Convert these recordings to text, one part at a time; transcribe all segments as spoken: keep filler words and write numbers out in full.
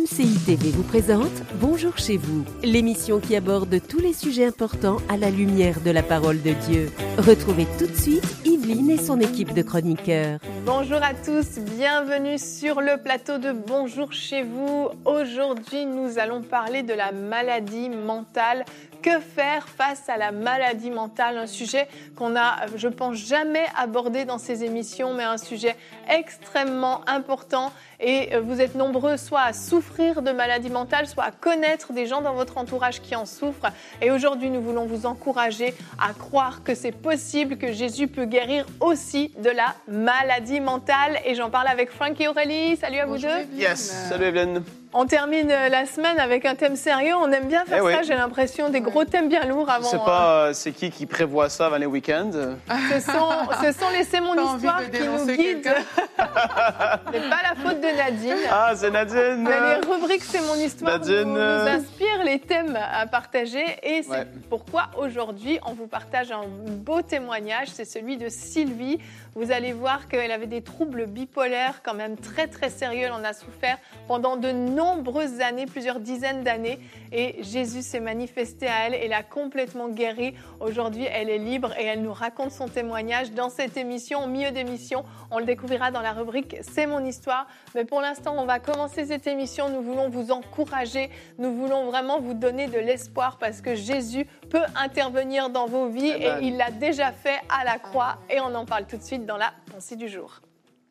C I T V vous présente Bonjour chez vous, l'émission qui aborde tous les sujets importants à la lumière de la parole de Dieu. Retrouvez tout de suite Yveline et son équipe de chroniqueurs. Bonjour à tous, bienvenue sur le plateau de Bonjour chez vous. Aujourd'hui, nous allons parler de la maladie mentale. Que faire face à la maladie mentale? Un sujet qu'on a, je pense, jamais abordé dans ces émissions, mais un sujet extrêmement important. Et vous êtes nombreux soit à souffrir de maladie mentale, soit à connaître des gens dans votre entourage qui en souffrent. Et aujourd'hui, nous voulons vous encourager à croire que c'est possible, que Jésus peut guérir aussi de la maladie mentale. Et j'en parle avec Franck et Aurélie. Salut à vous Bonjour deux. Evelyne. Yes, salut Evelyne. On termine la semaine avec un thème sérieux. On aime bien faire Eh ça, oui. j'ai l'impression, des gros thèmes bien lourts avant. Je sais pas euh, c'est qui qui prévoit ça avant les week-ends. Ce sont, ce sont les C'est mon T'as envie histoire de qui nous dénoncer guident. quelqu'un? C'est pas la faute de Nadine. Ah, c'est Nadine. Mais les rubriques C'est mon histoire Nadine, nous, nous euh, inspirent les thèmes à partager. Et c'est Ouais. pourquoi aujourd'hui, on vous partage un beau témoignage. C'est celui de Sylvie. Vous allez voir qu'elle avait des troubles bipolaires quand même très très sérieux. Elle en a souffert pendant de nombreuses années, plusieurs dizaines d'années. Et Jésus s'est manifesté à elle et l'a complètement guérie. Aujourd'hui, elle est libre et elle nous raconte son témoignage dans cette émission. Au milieu d'émission, on le découvrira dans la rubrique C'est mon histoire. Mais pour l'instant, on va commencer cette émission. Nous voulons vous encourager. Nous voulons vraiment vous donner de l'espoir parce que Jésus peut intervenir dans vos vies Amen. et il l'a déjà fait à la croix. Et on en parle tout de suite dans la pensée du jour.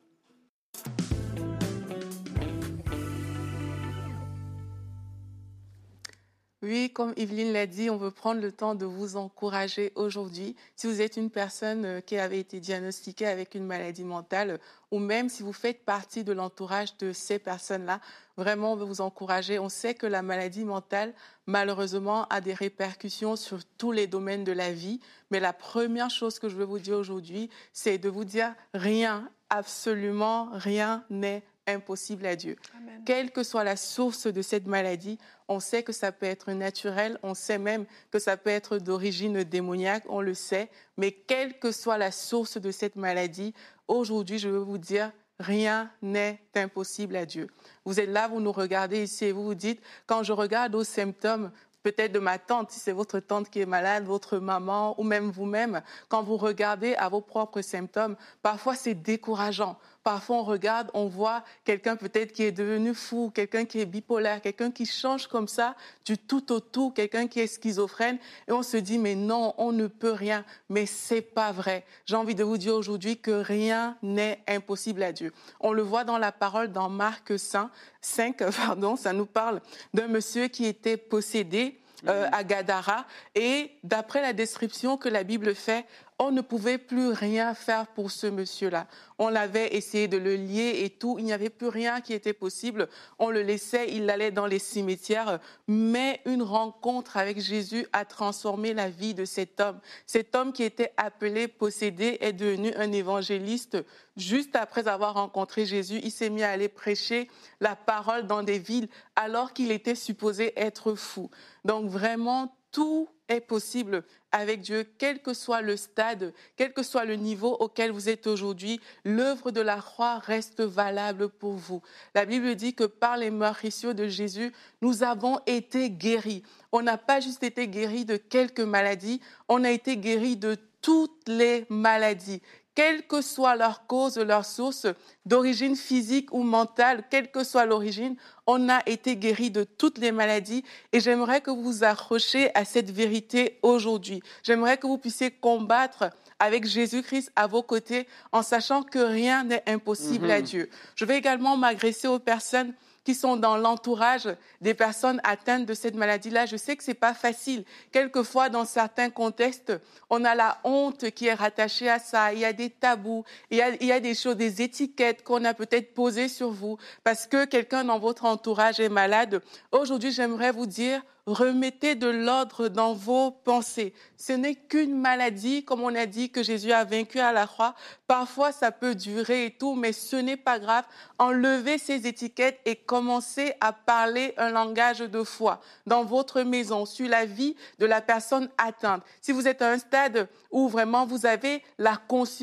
Oui, comme Yveline l'a dit, on veut prendre le temps de vous encourager aujourd'hui. Si vous êtes une personne euh, qui avait été diagnostiquée avec une maladie mentale, ou même si vous faites partie de l'entourage de ces personnes-là, vraiment, on veut vous encourager. On sait que la maladie mentale, malheureusement, a des répercussions sur tous les domaines de la vie. Mais la première chose que je veux vous dire aujourd'hui, c'est de vous dire rien, absolument rien n'est impossible à Dieu. Amen. Quelle que soit la source de cette maladie, on sait que ça peut être naturel, on sait même que ça peut être d'origine démoniaque, on le sait, mais quelle que soit la source de cette maladie, aujourd'hui, je veux vous dire, rien n'est impossible à Dieu. Vous êtes là, vous nous regardez ici et vous vous dites, quand je regarde aux symptômes, peut-être de ma tante, si c'est votre tante qui est malade, votre maman ou même vous-même, quand vous regardez à vos propres symptômes, parfois c'est décourageant. Parfois on regarde, on voit quelqu'un peut-être qui est devenu fou, quelqu'un qui est bipolaire, quelqu'un qui change comme ça du tout au tout, quelqu'un qui est schizophrène et on se dit mais non, on ne peut rien. Mais c'est pas vrai. J'ai envie de vous dire aujourd'hui que rien n'est impossible à Dieu. On le voit dans la parole dans Marc cinq, pardon, ça nous parle d'un monsieur qui était possédé euh, à Gadara et d'après la description que la Bible fait, on ne pouvait plus rien faire pour ce monsieur-là. On l'avait essayé de le lier et tout, il n'y avait plus rien qui était possible. On le laissait, il allait dans les cimetières. Mais une rencontre avec Jésus a transformé la vie de cet homme. Cet homme qui était appelé possédé est devenu un évangéliste. Juste après avoir rencontré Jésus, il s'est mis à aller prêcher la parole dans des villes alors qu'il était supposé être fou. Donc vraiment, tout est possible avec Dieu, quel que soit le stade, quel que soit le niveau auquel vous êtes aujourd'hui, l'œuvre de la croix reste valable pour vous. La Bible dit que par les meurtrissures de Jésus, nous avons été guéris. On n'a pas juste été guéris de quelques maladies, on a été guéris de toutes les maladies. Quelle que soit leur cause, leur source, d'origine physique ou mentale, quelle que soit l'origine, on a été guéri de toutes les maladies et j'aimerais que vous vous accrochiez à cette vérité aujourd'hui. J'aimerais que vous puissiez combattre avec Jésus-Christ à vos côtés en sachant que rien n'est impossible Mm-hmm. à Dieu. Je vais également m'adresser aux personnes qui sont dans l'entourage des personnes atteintes de cette maladie-là. Je sais que c'est pas facile. Quelquefois, dans certains contextes, on a la honte qui est rattachée à ça. Il y a des tabous, il y a, il y a des choses, des étiquettes qu'on a peut-être posées sur vous parce que quelqu'un dans votre entourage est malade. Aujourd'hui, j'aimerais vous dire, remettez de l'ordre dans vos pensées. Ce n'est qu'une maladie, comme on a dit, que Jésus a vaincu à la croix. Parfois, ça peut durer et tout, mais ce n'est pas grave. Enlevez ces étiquettes et commencez à parler un langage de foi dans votre maison, sur la vie de la personne atteinte. Si vous êtes à un stade où vraiment vous avez la conscience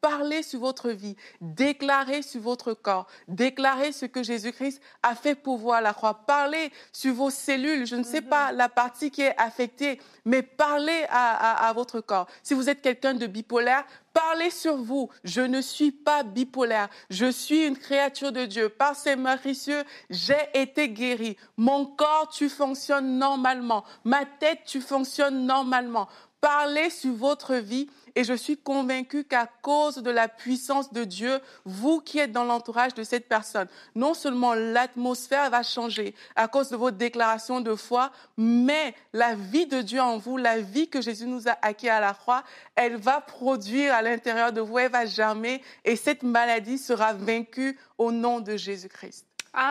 parlez sur votre vie, déclarez sur votre corps, déclarez ce que Jésus-Christ a fait pour vous à la croix. Parlez sur vos cellules, je ne sais mm-hmm. pas la partie qui est affectée, mais parlez à, à, à votre corps. Si vous êtes quelqu'un de bipolaire, parlez sur vous. Je ne suis pas bipolaire. Je suis une créature de Dieu. Par ses meurtrissures, j'ai été guéri. Mon corps, tu fonctionnes normalement. Ma tête, tu fonctionnes normalement. Parlez sur votre vie et je suis convaincue qu'à cause de la puissance de Dieu, vous qui êtes dans l'entourage de cette personne, non seulement l'atmosphère va changer à cause de vos déclarations de foi, mais la vie de Dieu en vous, la vie que Jésus nous a acquis à la croix, elle va produire à l'intérieur de vous, elle va germer et cette maladie sera vaincue au nom de Jésus-Christ.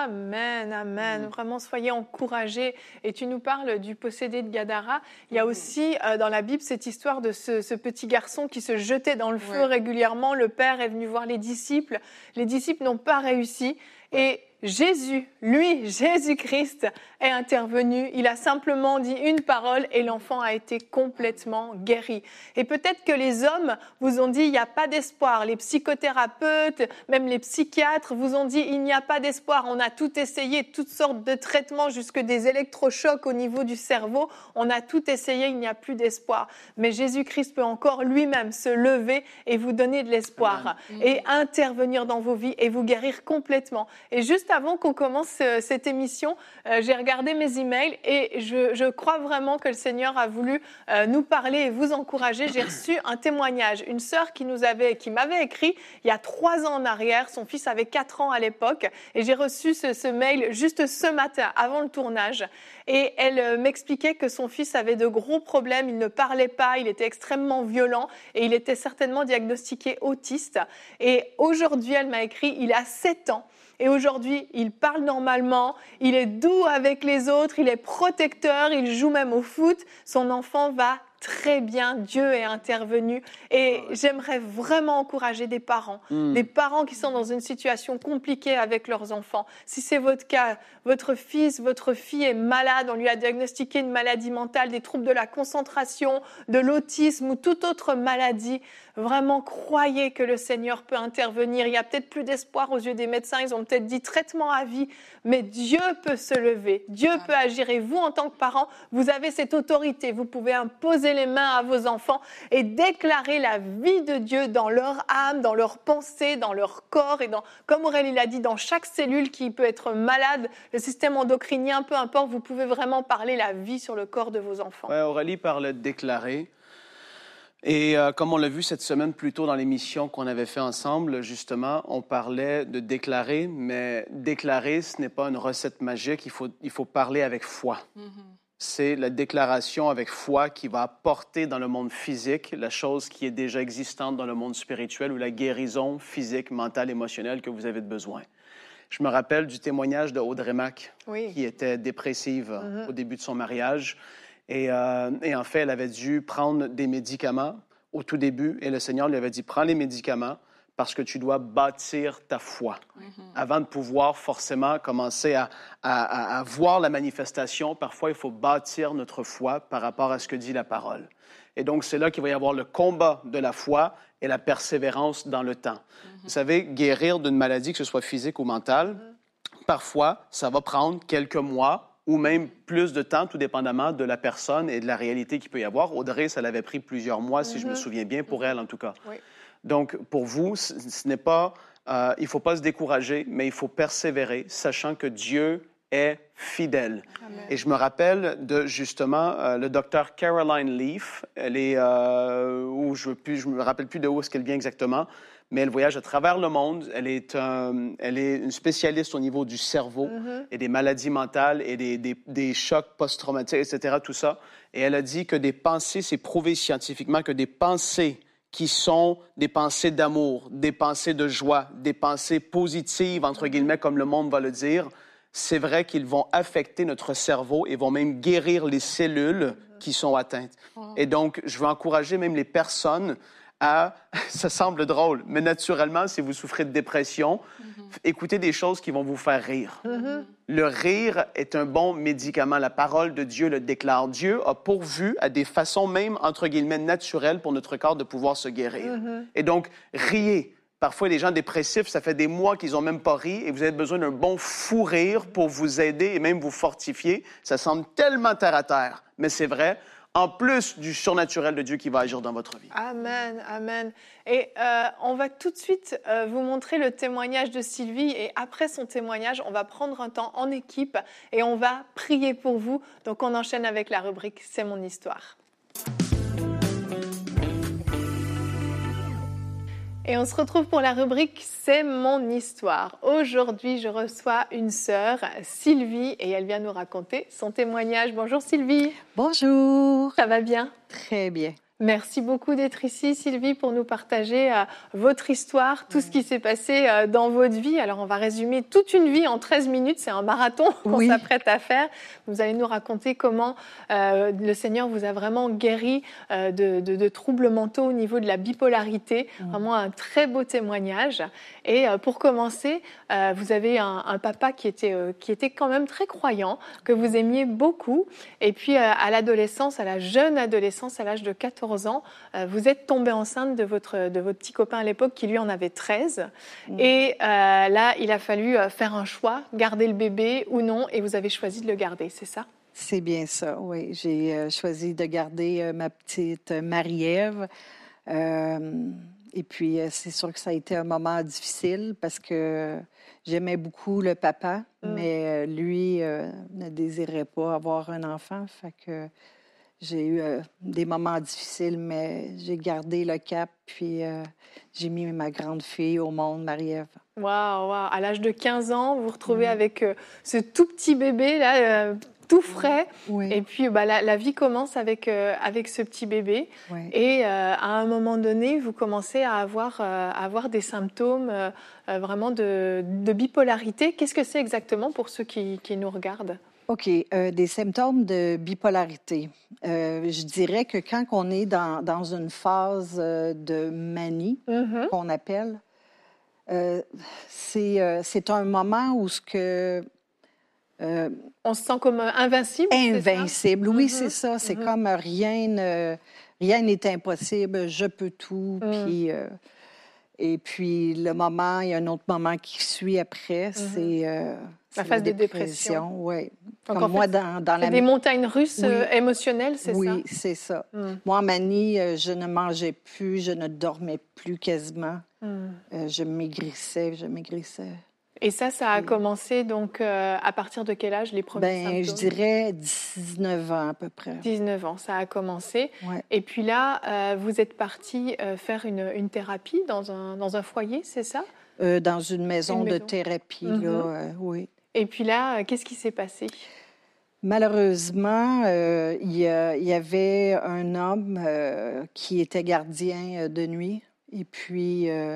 Amen, amen. Vraiment, soyez encouragés. Et tu nous parles du possédé de Gadara. Il y a aussi euh, dans la Bible cette histoire de ce, ce petit garçon qui se jetait dans le feu ouais. régulièrement. Le père est venu voir les disciples. Les disciples n'ont pas réussi. Et Jésus, lui, Jésus-Christ, est intervenu. Il a simplement dit une parole et l'enfant a été complètement guéri. Et peut-être que les hommes vous ont dit il n'y a pas d'espoir. Les psychothérapeutes, même les psychiatres vous ont dit il n'y a pas d'espoir. On a tout essayé, toutes sortes de traitements, jusque des électrochocs au niveau du cerveau. On a tout essayé, il n'y a plus d'espoir. Mais Jésus-Christ peut encore lui-même se lever et vous donner de l'espoir Amen. Et intervenir dans vos vies et vous guérir complètement. Et juste avant qu'on commence euh, cette émission, euh, j'ai regardé mes emails et je, je crois vraiment que le Seigneur a voulu euh, nous parler et vous encourager. J'ai reçu un témoignage, une sœur qui nous avait, qui m'avait écrit il y a trois ans en arrière. Son fils avait quatre ans à l'époque et j'ai reçu ce, ce mail juste ce matin avant le tournage. Et elle euh, m'expliquait que son fils avait de gros problèmes. Il ne parlait pas, il était extrêmement violent et il était certainement diagnostiqué autiste. Et aujourd'hui, elle m'a écrit, il a sept ans. Et aujourd'hui, il parle normalement, il est doux avec les autres, il est protecteur, il joue même au foot. Son enfant va très bien, Dieu est intervenu. Et j'aimerais vraiment encourager des parents, mmh. des parents qui sont dans une situation compliquée avec leurs enfants. Si c'est votre cas, votre fils, votre fille est malade, on lui a diagnostiqué une maladie mentale, des troubles de la concentration, de l'autisme ou toute autre maladie, vraiment croyez que le Seigneur peut intervenir. Il n'y a peut-être plus d'espoir aux yeux des médecins, ils ont peut-être dit traitement à vie, mais Dieu peut se lever, Dieu peut agir. Et vous, en tant que parents, vous avez cette autorité, vous pouvez imposer les mains à vos enfants et déclarer la vie de Dieu dans leur âme, dans leurs pensées, dans leur corps et dans, comme Aurélie l'a dit, dans chaque cellule qui peut être malade, le système endocrinien, peu importe, vous pouvez vraiment parler la vie sur le corps de vos enfants. Ouais, Aurélie parlait de déclarer. Et euh, comme on l'a vu cette semaine plus tôt dans l'émission qu'on avait fait ensemble, justement, on parlait de déclarer, mais déclarer, ce n'est pas une recette magique, il faut, il faut parler avec foi. Mm-hmm. C'est la déclaration avec foi qui va apporter dans le monde physique la chose qui est déjà existante dans le monde spirituel ou la guérison physique, mentale, émotionnelle que vous avez besoin. Je me rappelle du témoignage de Audrey Mack, oui. qui était dépressive mm-hmm. au début de son mariage. Et, euh, et en fait, elle avait dû prendre des médicaments au tout début. Et le Seigneur lui avait dit, prends les médicaments parce que tu dois bâtir ta foi mm-hmm. avant de pouvoir forcément commencer à, à, à voir la manifestation. Parfois, il faut bâtir notre foi par rapport à ce que dit la parole. Et donc, c'est là qu'il va y avoir le combat de la foi et la persévérance dans le temps. Mm-hmm. Vous savez, guérir d'une maladie, que ce soit physique ou mentale, mm-hmm. parfois, ça va prendre quelques mois ou même plus de temps, tout dépendamment de la personne et de la réalité qu'il peut y avoir. Audrey, ça l'avait pris plusieurs mois, mm-hmm. si je me souviens bien, pour elle en tout cas. Oui. Donc, pour vous, ce, ce n'est pas, euh, il ne faut pas se décourager, mais il faut persévérer, sachant que Dieu est fidèle. Amen. Et je me rappelle de, justement, euh, le docteur Caroline Leaf, elle est, euh, où je ne me rappelle plus de où est-ce qu'elle vient exactement, mais elle voyage à travers le monde. Elle est, un, elle est une spécialiste au niveau du cerveau mm-hmm. et des maladies mentales et des, des, des chocs post-traumatiques, et cetera, tout ça. Et elle a dit que des pensées, c'est prouvé scientifiquement que des pensées qui sont des pensées d'amour, des pensées de joie, des pensées positives, entre guillemets, comme le monde va le dire, c'est vrai qu'ils vont affecter notre cerveau et vont même guérir les cellules qui sont atteintes. Et donc, je veux encourager même les personnes à, ça semble drôle, mais naturellement, si vous souffrez de dépression, mm-hmm. écoutez des choses qui vont vous faire rire. Mm-hmm. Le rire est un bon médicament. La parole de Dieu le déclare. Dieu a pourvu à des façons même, entre guillemets, naturelles pour notre corps de pouvoir se guérir. Mm-hmm. Et donc, riez. Parfois, les gens dépressifs, ça fait des mois qu'ils n'ont même pas ri et vous avez besoin d'un bon fou rire pour vous aider et même vous fortifier. Ça semble tellement terre à terre, mais c'est vrai. En plus du surnaturel de Dieu qui va agir dans votre vie. Amen, amen. Et euh, on va tout de suite euh, vous montrer le témoignage de Sylvie. Et après son témoignage, on va prendre un temps en équipe et on va prier pour vous. Donc on enchaîne avec la rubrique « C'est mon histoire ». Et on se retrouve pour la rubrique « C'est mon histoire ». Aujourd'hui, je reçois une sœur, Sylvie, et elle vient nous raconter son témoignage. Bonjour Sylvie. Bonjour. Ça va bien? Très bien. Merci beaucoup d'être ici, Sylvie, pour nous partager euh, votre histoire, tout ce qui s'est passé euh, dans votre vie. Alors, on va résumer toute une vie en treize minutes. C'est un marathon qu'on oui. s'apprête à faire. Vous allez nous raconter comment euh, le Seigneur vous a vraiment guéri euh, de, de, de troubles mentaux au niveau de la bipolarité. Mmh. Vraiment un très beau témoignage. Et euh, pour commencer, euh, vous avez un, un papa qui était, euh, qui était quand même très croyant, que vous aimiez beaucoup. Et puis, euh, à l'adolescence, à la jeune adolescence, à l'âge de quatorze ans, euh, vous êtes tombée enceinte de votre, de votre petit copain à l'époque qui lui en avait treize. Mmh. Et euh, là, il a fallu euh, faire un choix, garder le bébé ou non, et vous avez choisi de le garder, c'est ça? C'est bien ça, oui. J'ai euh, choisi de garder euh, ma petite Marie-Ève. Euh, et puis, euh, c'est sûr que ça a été un moment difficile parce que j'aimais beaucoup le papa, mmh. mais euh, lui euh, ne désirait pas avoir un enfant, fait que j'ai eu euh, des moments difficiles, mais j'ai gardé le cap, puis euh, j'ai mis ma grande fille au monde, Marie-Ève. Waouh, wow. À l'âge de quinze ans, vous vous retrouvez mmh. avec euh, ce tout petit bébé, là, euh, tout frais. Oui. Et puis, bah, la, la vie commence avec, euh, avec ce petit bébé. Oui. Et euh, à un moment donné, vous commencez à avoir, euh, à avoir des symptômes euh, vraiment de, de bipolarité. Qu'est-ce que c'est exactement pour ceux qui, qui nous regardent? OK. Euh, des symptômes de bipolarité. Euh, je dirais que quand on est dans, dans une phase de manie, mm-hmm. qu'on appelle, euh, c'est, euh, c'est un moment où ce que... Euh, on se sent comme invincible, Invincible, c'est ça? oui, Mm-hmm. c'est ça. C'est mm-hmm. comme rien, ne, rien n'est impossible, je peux tout, mm. puis... Euh, Et puis, le moment, il y a un autre moment qui suit après, mm-hmm. c'est, euh, c'est la phase la de dépression. Oui. Donc, Comme en moi, fait, dans, dans c'est la... des montagnes russes oui. euh, émotionnelles, c'est oui, ça? Oui, c'est ça. Mm. Moi, en manie, je ne mangeais plus, je ne dormais plus quasiment. Mm. Euh, je maigrissais, je maigrissais. Et ça, ça a oui. commencé donc euh, à partir de quel âge, les premiers ben, symptômes? Je dirais dix-neuf ans à peu près. dix-neuf ans, ça a commencé. Ouais. Et puis là, euh, vous êtes parti euh, faire une, une thérapie dans un, dans un foyer, c'est ça? Euh, dans une maison, une de maison. thérapie, mm-hmm. là, euh, oui. Et puis là, euh, qu'est-ce qui s'est passé? Malheureusement, euh, il, y a, il y avait un homme euh, qui était gardien de nuit. Et puis... Euh,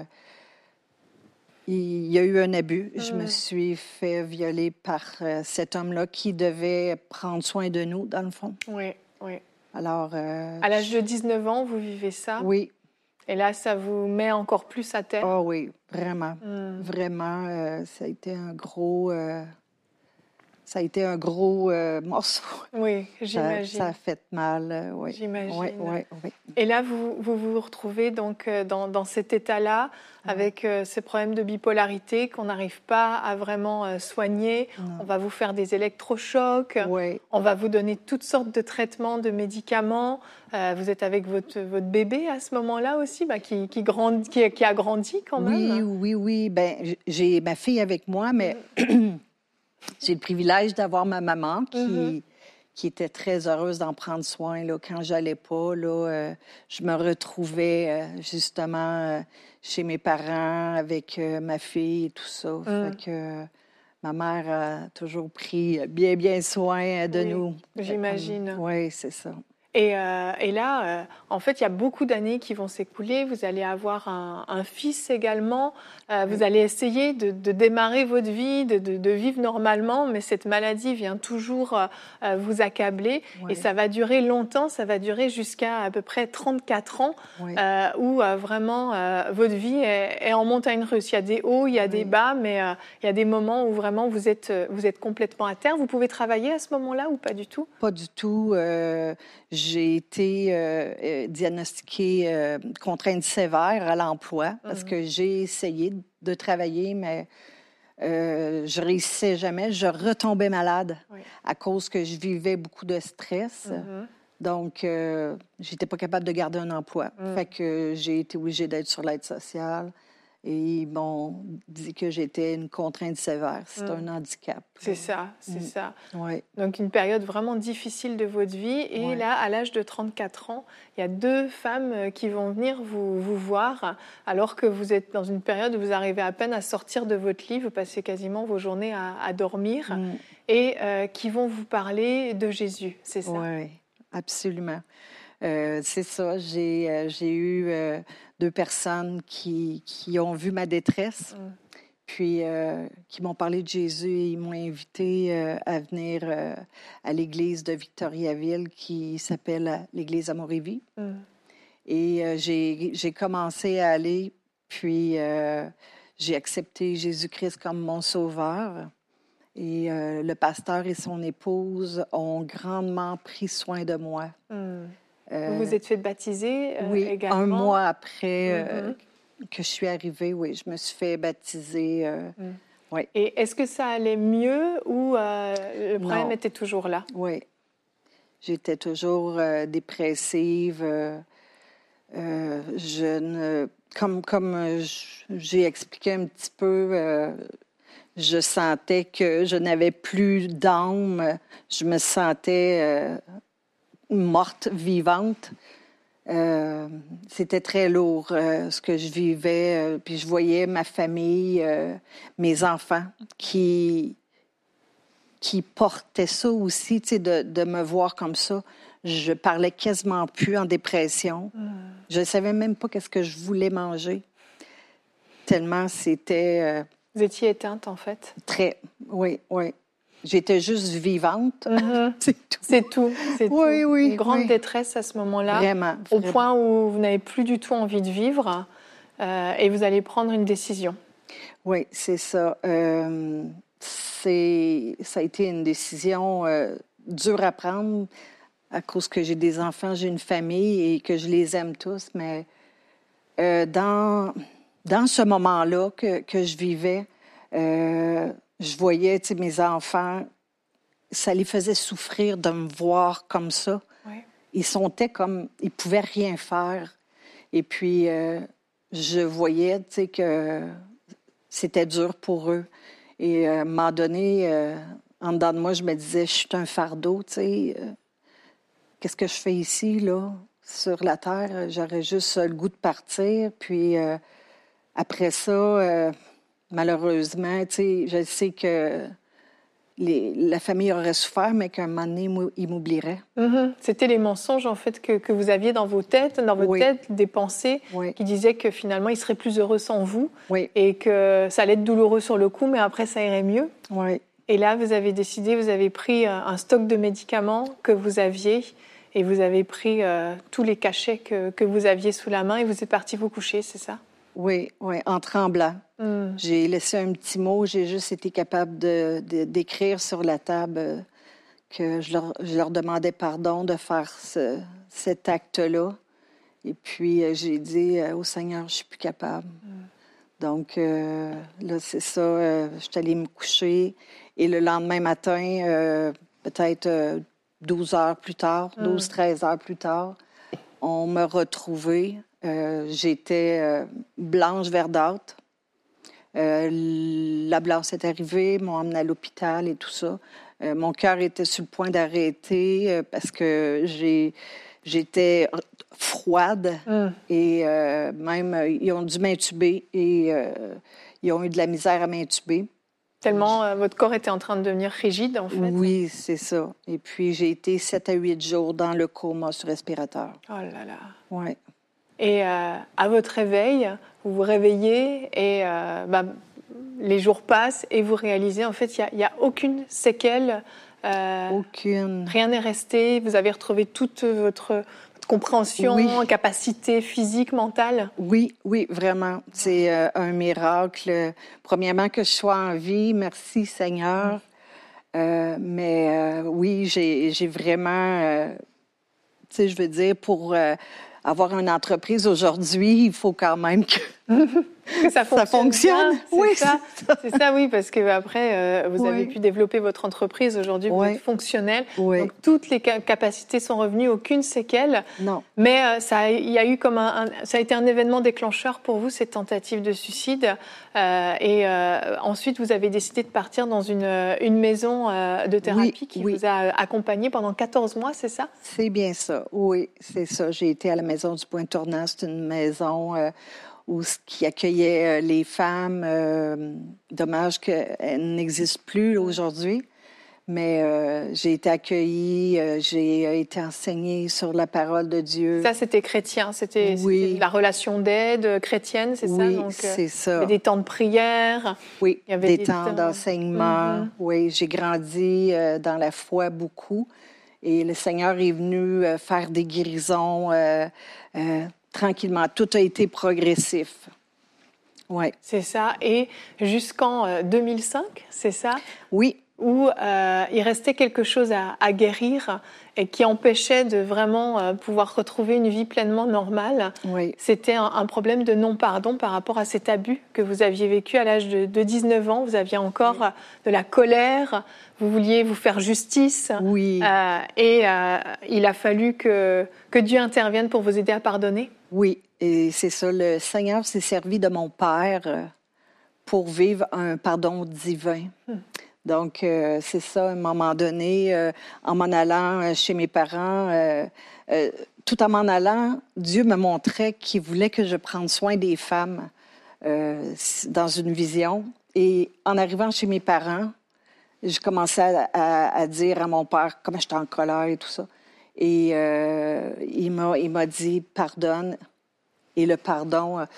il y a eu un abus. Mmh. Je me suis fait violer par euh, cet homme-là qui devait prendre soin de nous, dans le fond. Oui, oui. Alors... Euh, à l'âge de dix-neuf ans, vous vivez ça? Oui. Et là, ça vous met encore plus à terre? Oh oui, vraiment. Mmh. Vraiment, euh, ça a été un gros... Euh, ça a été un gros euh, morceau. Oui, j'imagine. Ça, ça a fait mal, euh, oui. J'imagine. Oui, oui, oui. Et là, vous vous, vous retrouvez donc dans, dans cet état-là, oui. avec euh, ces problèmes de bipolarité qu'on n'arrive pas à vraiment euh, soigner. Non. On va vous faire des électrochocs. Oui. On va vous donner toutes sortes de traitements, de médicaments. Euh, vous êtes avec votre, votre bébé à ce moment-là aussi, bah, qui, qui, grandit, qui, qui a grandi quand même. Oui, oui, oui. Ben, j'ai ma fille avec moi, mais... J'ai le privilège d'avoir ma maman qui, mm-hmm. qui était très heureuse d'en prendre soin. Là. Quand j'allais pas, là, euh, je me retrouvais euh, justement euh, chez mes parents avec euh, ma fille et tout ça. Mm. Fait que euh, ma mère a toujours pris bien, bien soin de oui, nous. J'imagine. Euh, oui, c'est ça. Et, euh, et là, euh, en fait, il y a beaucoup d'années qui vont s'écouler. Vous allez avoir un, un fils également. Euh, oui. Vous allez essayer de, de démarrer votre vie, de, de, de vivre normalement, mais cette maladie vient toujours euh, vous accabler. Oui. Et ça va durer longtemps. Ça va durer jusqu'à à peu près trente-quatre ans, oui. euh, où euh, vraiment euh, votre vie est, est en montagne russe. Il y a des hauts, il y a oui. des bas, mais euh, il y a des moments où vraiment vous êtes, vous êtes complètement à terre. Vous pouvez travailler à ce moment-là ou pas du tout? Pas du tout. Euh, j'ai été euh, diagnostiquée euh, contrainte sévère à l'emploi parce mm-hmm. que j'ai essayé de travailler, mais euh, je réussissais jamais. Je retombais malade oui. à cause que je vivais beaucoup de stress. Mm-hmm. Donc, euh, j'étais pas capable de garder un emploi. Mm. Fait que j'ai été obligée d'être sur l'aide sociale. Et ils m'ont dit que j'étais une contrainte sévère. C'est mmh. un handicap. C'est ça, c'est mmh. ça. Ouais. Donc, une période vraiment difficile de votre vie. Et ouais. là, à l'âge de trente-quatre ans, il y a deux femmes qui vont venir vous, vous voir alors que vous êtes dans une période où vous arrivez à peine à sortir de votre lit. Vous passez quasiment vos journées à, à dormir. Mmh. Et euh, qui vont vous parler de Jésus, c'est ça? Oui, absolument. Euh, c'est ça. J'ai, euh, j'ai eu... Euh, deux personnes qui, qui ont vu ma détresse, mm. puis euh, qui m'ont parlé de Jésus et ils m'ont invité euh, à venir euh, à l'église de Victoriaville qui s'appelle l'église Amour et Vie. Mm. Et euh, j'ai, j'ai commencé à aller, puis euh, j'ai accepté Jésus-Christ comme mon sauveur. Et euh, le pasteur et son épouse ont grandement pris soin de moi. Mm. Euh, vous vous êtes fait baptiser euh, oui, également? Un mois après euh, mm-hmm. que je suis arrivée, oui, je me suis fait baptiser. Euh, mm. oui. Et est-ce que ça allait mieux ou euh, le problème non. était toujours là? Oui. J'étais toujours euh, dépressive. Euh, euh, je ne, comme comme j'ai expliqué un petit peu, euh, je sentais que je n'avais plus d'âme. Je me sentais... Euh, morte, vivante. Euh, c'était très lourd euh, ce que je vivais. Euh, puis je voyais ma famille, euh, mes enfants qui, qui portaient ça aussi, tu sais, de, de me voir comme ça. Je parlais quasiment plus en dépression. Mm. Je ne savais même pas qu'est-ce que je voulais manger. Tellement c'était... Euh, Vous étiez éteinte, en fait? Très, oui, oui. J'étais juste vivante. Mm-hmm. C'est tout. C'est tout. C'est oui, tout. oui. Une grande oui. détresse à ce moment-là. Vraiment. Au vraiment. point où vous n'avez plus du tout envie de vivre euh, et vous allez prendre une décision. Oui, c'est ça. Euh, c'est, ça a été une décision euh, dure à prendre à cause que j'ai des enfants, j'ai une famille et que je les aime tous. Mais euh, dans, dans ce moment-là que, que je vivais, euh, je voyais, tu sais, mes enfants, ça les faisait souffrir de me voir comme ça. Oui. Ils sentaient comme, ils pouvaient rien faire. Et puis, euh, je voyais, tu sais, que c'était dur pour eux. Et euh, à un moment donné, euh, en dedans de moi, je me disais, je suis un fardeau, tu sais. Euh, qu'est-ce que je fais ici, là, sur la terre? J'aurais juste le goût de partir. Puis, euh, après ça... Euh, malheureusement, tu sais, je sais que les, la famille aurait souffert, mais qu'à un moment donné, ils m'oublieraient. Mm-hmm. C'était les mensonges, en fait, que, que vous aviez dans vos têtes, dans votre oui. tête, des pensées oui. qui disaient que finalement, ils seraient plus heureux sans vous oui. et que ça allait être douloureux sur le coup, mais après, ça irait mieux. Oui. Et là, vous avez décidé, vous avez pris un stock de médicaments que vous aviez et vous avez pris euh, tous les cachets que, que vous aviez sous la main et vous êtes parti vous coucher, c'est ça? Oui, oui, en tremblant. Mm. J'ai laissé un petit mot, j'ai juste été capable de, de, d'écrire sur la table euh, que je leur, je leur demandais pardon de faire ce, cet acte-là. Et puis, euh, j'ai dit euh, au Seigneur, je ne suis plus capable. Mm. Donc, euh, là, c'est ça, euh, je suis allée me coucher. Et le lendemain matin, euh, peut-être euh, douze heures plus tard, mm. douze, treize heures plus tard, on m'a retrouvée. Euh, j'étais euh, blanche verdâtre. Euh, la blanche est arrivée, m'ont emmenée à l'hôpital et tout ça. Euh, mon cœur était sur le point d'arrêter euh, parce que j'ai, j'étais froide mm. et euh, même ils ont dû m'intuber et euh, ils ont eu de la misère à m'intuber. Tellement euh, votre corps était en train de devenir rigide, en fait. Oui, c'est ça. Et puis, j'ai été sept à huit jours dans le coma sur respirateur. Oh là là. Oui. Et euh, à votre réveil, vous vous réveillez et euh, bah, les jours passent et vous réalisez, en fait, il n'y a, a aucune séquelle. Euh, Aucune. Rien n'est resté. Vous avez retrouvé toute votre, votre compréhension, oui. capacité physique, mentale. Oui, oui, vraiment. C'est euh, un miracle. Premièrement, que je sois en vie. Merci, Seigneur. Euh, mais euh, oui, j'ai, j'ai vraiment... Euh, tu sais, je veux dire, pour... Euh, avoir une entreprise aujourd'hui, il faut quand même que, que ça fonctionne. Ça fonctionne. C'est oui, ça. C'est ça. C'est ça, oui, parce que après, euh, vous oui. avez pu développer votre entreprise. Aujourd'hui, vous oui. êtes fonctionnel. Oui. Donc, toutes les capacités sont revenues, aucune séquelle. Non. Mais euh, ça, il y a eu comme un, un, ça a été un événement déclencheur pour vous, cette tentative de suicide. Euh, et euh, ensuite, vous avez décidé de partir dans une, une maison euh, de thérapie oui, qui oui. vous a accompagné pendant quatorze mois, c'est ça? C'est bien ça. Oui, c'est ça. J'ai été à la maison du Point-Tournant. C'est une maison euh, où, qui accueillait euh, les femmes. Euh, dommage qu'elle n'existe plus aujourd'hui. Mais euh, j'ai été accueillie, euh, j'ai été enseignée sur la parole de Dieu. Ça, c'était chrétien, c'était, oui. c'était la relation d'aide chrétienne, c'est oui, ça? Donc, c'est ça. Il y avait des temps de prière. Oui, il y avait des, des temps, temps d'enseignement. Mm-hmm. Oui, j'ai grandi euh, dans la foi beaucoup. Et le Seigneur est venu euh, faire des guérisons euh, euh, tranquillement. Tout a été progressif. Oui. C'est ça. Et jusqu'en euh, deux mille cinq, c'est ça? Oui. Où euh, il restait quelque chose à, à guérir et qui empêchait de vraiment euh, pouvoir retrouver une vie pleinement normale. Oui. C'était un, un problème de non-pardon par rapport à cet abus que vous aviez vécu à l'âge de, de dix-neuf ans. Vous aviez encore oui. de la colère, vous vouliez vous faire justice. Oui. Euh, et euh, il a fallu que, que Dieu intervienne pour vous aider à pardonner. Oui, et c'est ça. Le Seigneur s'est servi de mon père pour vivre un pardon divin. Hmm. Donc, euh, c'est ça, à un moment donné, euh, en m'en allant chez mes parents, euh, euh, tout en m'en allant, Dieu me montrait qu'il voulait que je prenne soin des femmes euh, dans une vision. Et en arrivant chez mes parents, je commençais à, à, à dire à mon père comment j'étais en colère et tout ça. Et euh, il m'a, il m'a dit « pardonne ». Et le pardon... Euh,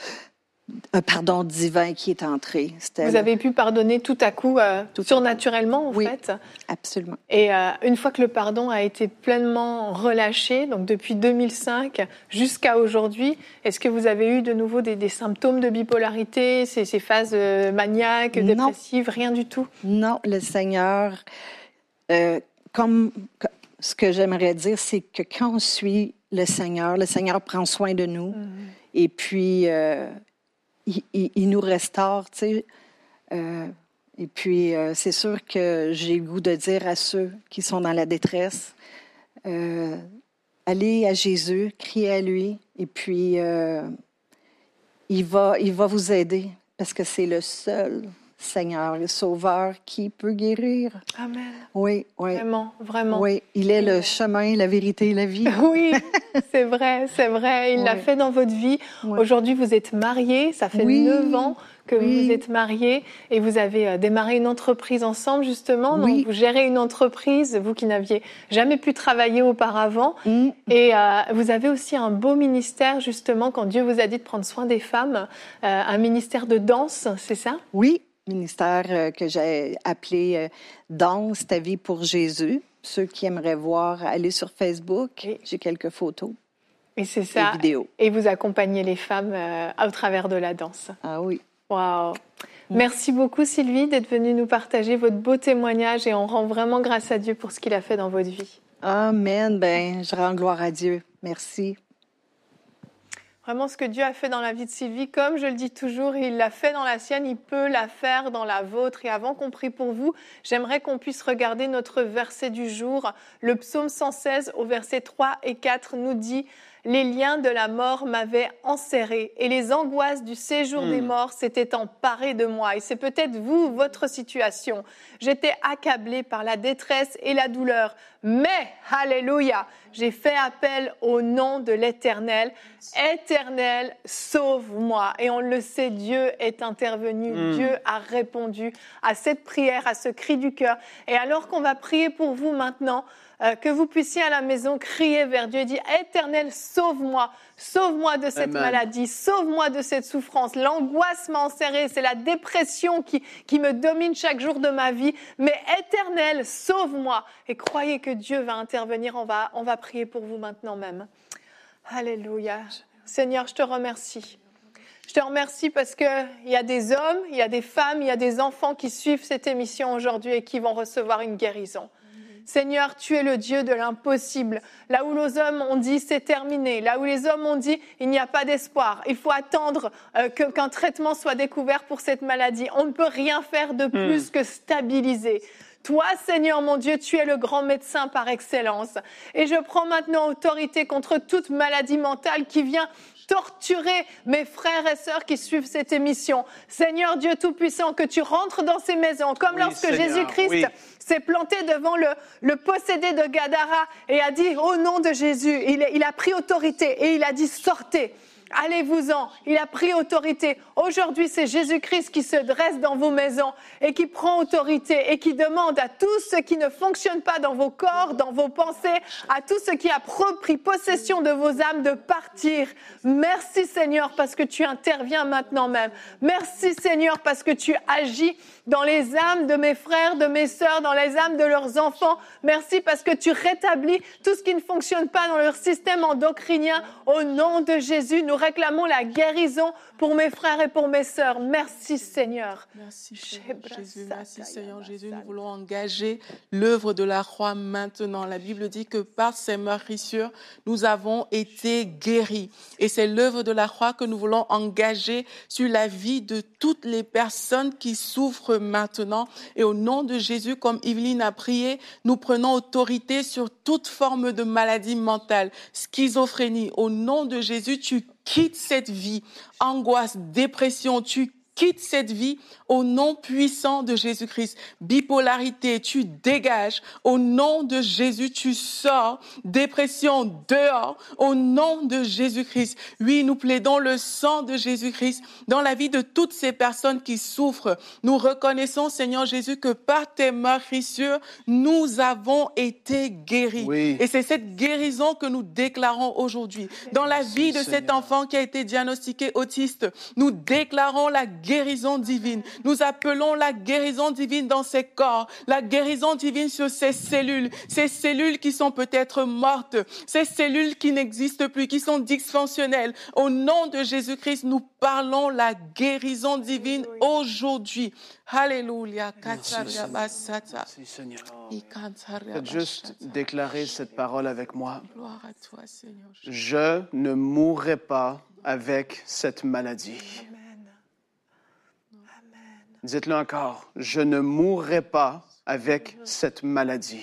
un pardon divin qui est entré. C'était Vous le... avez pu pardonner tout à coup, euh, tout surnaturellement, en oui, fait. Absolument. Et euh, une fois que le pardon a été pleinement relâché, donc depuis deux mille cinq jusqu'à aujourd'hui, est-ce que vous avez eu de nouveau des, des symptômes de bipolarité, ces, ces phases euh, maniaques, non. dépressives, rien du tout? Non, le Seigneur, euh, comme ce que j'aimerais dire, c'est que quand on suit le Seigneur, le Seigneur prend soin de nous, mm-hmm. et puis... Euh, Il, il, il nous restaure, tu sais. Euh, et puis, euh, c'est sûr que j'ai le goût de dire à ceux qui sont dans la détresse, euh, allez à Jésus, criez à lui, et puis euh, il va, il va vous aider, parce que c'est le seul Seigneur, le Sauveur, qui peut guérir. Amen. Oui, oui. Vraiment, vraiment. Oui, il est le chemin, la vérité et la vie. Oui, c'est vrai, c'est vrai. Il oui. l'a fait dans votre vie. Oui. Aujourd'hui, vous êtes mariés. Ça fait oui. neuf ans que oui. vous êtes mariés et vous avez démarré une entreprise ensemble, justement. Oui. Donc, vous gérez une entreprise, vous qui n'aviez jamais pu travailler auparavant. Mm. Et euh, vous avez aussi un beau ministère, justement, quand Dieu vous a dit de prendre soin des femmes. Euh, un ministère de danse, c'est ça? Oui. Ministère euh, que j'ai appelé euh, « Danse ta vie pour Jésus ». Ceux qui aimeraient voir, aller sur Facebook, oui. J'ai quelques photos. Et c'est ça. Des vidéos. Et vous accompagnez les femmes euh, au travers de la danse. Ah oui. Wow. Mm. Merci beaucoup, Sylvie, d'être venue nous partager votre beau témoignage et on rend vraiment grâce à Dieu pour ce qu'il a fait dans votre vie. Amen. Ben, je rends gloire à Dieu. Merci. Vraiment, ce que Dieu a fait dans la vie de Sylvie, comme je le dis toujours, il l'a fait dans la sienne, il peut la faire dans la vôtre. Et avant qu'on prie pour vous, j'aimerais qu'on puisse regarder notre verset du jour. Le psaume cent seize au verset trois et quatre nous dit « Les liens de la mort m'avaient enserré et les angoisses du séjour mmh. des morts s'étaient emparées de moi. Et c'est peut-être vous, votre situation. J'étais accablée par la détresse et la douleur. Mais, alléluia, j'ai fait appel au nom de l'Éternel. Éternel, sauve-moi. Et on le sait, Dieu est intervenu. Mmh. Dieu a répondu à cette prière, à ce cri du cœur. Et alors qu'on va prier pour vous maintenant, Euh, que vous puissiez à la maison crier vers Dieu et dire « Éternel, sauve-moi, sauve-moi de cette Amen. Maladie, sauve-moi de cette souffrance. L'angoisse m'a enserrée, c'est la dépression qui, qui me domine chaque jour de ma vie. Mais Éternel, sauve-moi. » Et croyez que Dieu va intervenir, on va, on va prier pour vous maintenant même. Alléluia. Seigneur, je te remercie. Je te remercie parce qu'il y a des hommes, il y a des femmes, il y a des enfants qui suivent cette émission aujourd'hui et qui vont recevoir une guérison. Seigneur, tu es le Dieu de l'impossible. Là où les hommes ont dit c'est terminé, là où les hommes ont dit il n'y a pas d'espoir, il faut attendre euh, que, qu'un traitement soit découvert pour cette maladie. On ne peut rien faire de plus mmh. que stabiliser. Toi, Seigneur mon Dieu, tu es le grand médecin par excellence. Et je prends maintenant autorité contre toute maladie mentale qui vient torturer mes frères et sœurs qui suivent cette émission. Seigneur Dieu Tout-Puissant, que tu rentres dans ces maisons, comme oui, lorsque Seigneur, Jésus-Christ oui. s'est planté devant le, le possédé de Gadara et a dit au nom de Jésus, il, il a pris autorité et il a dit sortez. Allez-vous-en, il a pris autorité. Aujourd'hui, c'est Jésus-Christ qui se dresse dans vos maisons et qui prend autorité et qui demande à tout ce qui ne fonctionne pas dans vos corps, dans vos pensées, à tout ce qui a pris possession de vos âmes de partir. Merci Seigneur parce que tu interviens maintenant même. Merci Seigneur parce que tu agis dans les âmes de mes frères, de mes sœurs, dans les âmes de leurs enfants. Merci parce que tu rétablis tout ce qui ne fonctionne pas dans leur système endocrinien. Au nom de Jésus, nous réclamons la guérison pour mes frères et pour mes sœurs. Merci Seigneur. Merci Seigneur Jésus. Merci Seigneur Jésus. Nous voulons engager l'œuvre de la croix maintenant. La Bible dit que par ses meurtrissures, nous avons été guéris. Et c'est l'œuvre de la croix que nous voulons engager sur la vie de toutes les personnes qui souffrent maintenant. Et au nom de Jésus, comme Yveline a prié, nous prenons autorité sur toute forme de maladie mentale, schizophrénie. Au nom de Jésus, tu quittes cette vie, angoisse, dépression, tu quittes cette vie au nom puissant de Jésus-Christ. Bipolarité, tu dégages. Au nom de Jésus, tu sors. Dépression, dehors. Au nom de Jésus-Christ. Oui, nous plaidons le sang de Jésus-Christ dans la vie de toutes ces personnes qui souffrent. Nous reconnaissons, Seigneur Jésus, que par tes meurtrissures, nous avons été guéris. Oui. Et c'est cette guérison que nous déclarons aujourd'hui. Dans la vie de cet enfant qui a été diagnostiqué autiste, nous déclarons la guérison divine. Nous appelons la guérison divine dans ses corps, la guérison divine sur ses cellules, ces cellules qui sont peut-être mortes, ces cellules qui n'existent plus, qui sont dysfonctionnelles. Au nom de Jésus-Christ, nous parlons la guérison divine aujourd'hui. Alléluia. Merci Seigneur. Faites juste déclarer cette parole avec moi. Gloire à toi, Seigneur. Je ne mourrai pas avec cette maladie. Dites-le encore, je ne mourrai pas avec cette maladie.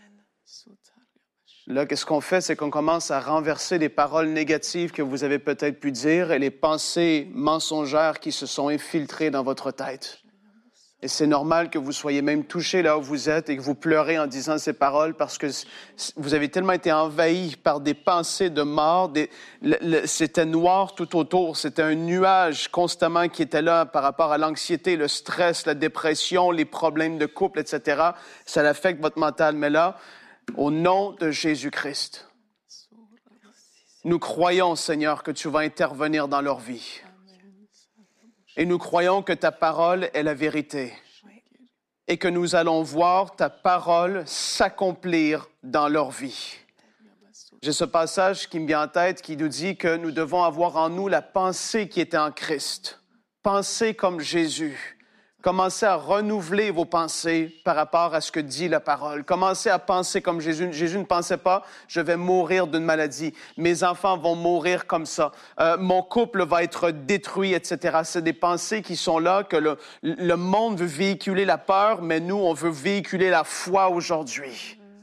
Là, qu'est-ce qu'on fait? C'est qu'on commence à renverser les paroles négatives que vous avez peut-être pu dire et les pensées mensongères qui se sont infiltrées dans votre tête. Et c'est normal que vous soyez même touché là où vous êtes et que vous pleurez en disant ces paroles parce que vous avez tellement été envahi par des pensées de mort. Des, le, le, c'était noir tout autour. C'était un nuage constamment qui était là par rapport à l'anxiété, le stress, la dépression, les problèmes de couple, et cetera. Ça affecte votre mental. Mais là, au nom de Jésus-Christ, nous croyons, Seigneur, que tu vas intervenir dans leur vie. Et nous croyons que ta parole est la vérité et que nous allons voir ta parole s'accomplir dans leur vie. J'ai ce passage qui me vient en tête qui nous dit que nous devons avoir en nous la pensée qui était en Christ. Penser comme Jésus. Commencez à renouveler vos pensées par rapport à ce que dit la parole. Commencez à penser comme Jésus. Jésus ne pensait pas « je vais mourir d'une maladie, mes enfants vont mourir comme ça, euh, mon couple va être détruit, et cetera » C'est des pensées qui sont là, que le, le monde veut véhiculer la peur, mais nous, on veut véhiculer la foi aujourd'hui.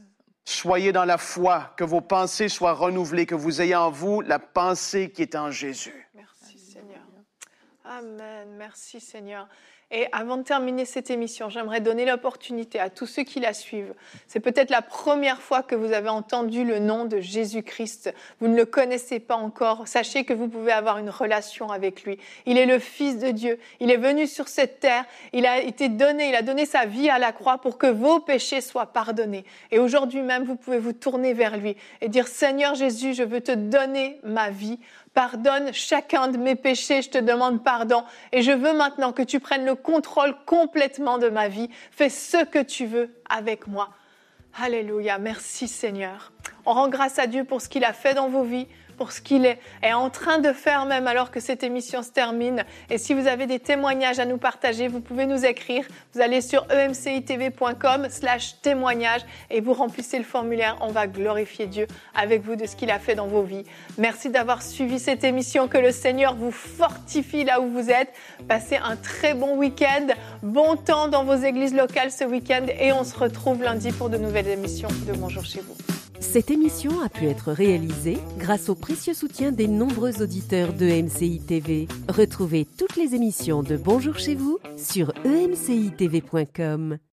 Soyez dans la foi, que vos pensées soient renouvelées, que vous ayez en vous la pensée qui est en Jésus. Merci Seigneur. Amen. Merci Seigneur. Et avant de terminer cette émission, j'aimerais donner l'opportunité à tous ceux qui la suivent. C'est peut-être la première fois que vous avez entendu le nom de Jésus-Christ. Vous ne le connaissez pas encore. Sachez que vous pouvez avoir une relation avec lui. Il est le Fils de Dieu. Il est venu sur cette terre. Il a été donné, il a donné sa vie à la croix pour que vos péchés soient pardonnés. Et aujourd'hui même, vous pouvez vous tourner vers lui et dire « Seigneur Jésus, je veux te donner ma vie. Pardonne chacun de mes péchés, je te demande pardon. Et je veux maintenant que tu prennes le contrôle complètement de ma vie. Fais ce que tu veux avec moi. » Alléluia, merci Seigneur. On rend grâce à Dieu pour ce qu'il a fait dans vos vies, pour ce qu'il est, est en train de faire même alors que cette émission se termine. Et si vous avez des témoignages à nous partager, vous pouvez nous écrire. Vous allez sur e m c i t v point com slash témoignage et vous remplissez le formulaire. On va glorifier Dieu avec vous de ce qu'il a fait dans vos vies. Merci d'avoir suivi cette émission. Que le Seigneur vous fortifie là où vous êtes. Passez un très bon week-end. Bon temps dans vos églises locales ce week-end. Et on se retrouve lundi pour de nouvelles émissions de Bonjour chez vous. Cette émission a pu être réalisée grâce au précieux soutien des nombreux auditeurs de E M C I T V. Retrouvez toutes les émissions de Bonjour chez vous sur e m c i t v point com.